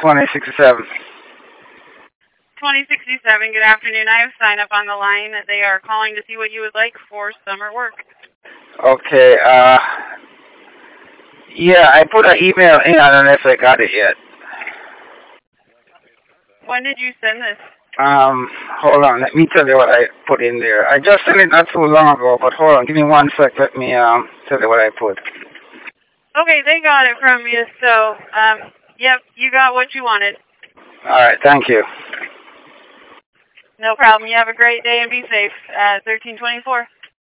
2067. 2067, good afternoon. I have sign up on the line that they are calling to see what you would like for summer work. Okay, yeah, I put an email in. I don't know if I got it yet. When did you send this? Hold on. Let me tell you what I put in there. I just sent it not too long ago, but hold on. Give me 1 sec. Let me, tell you what I put. Okay, they got it from you, so, yep, you got what you wanted. All right, thank you. No problem. You have a great day and be safe. 1324.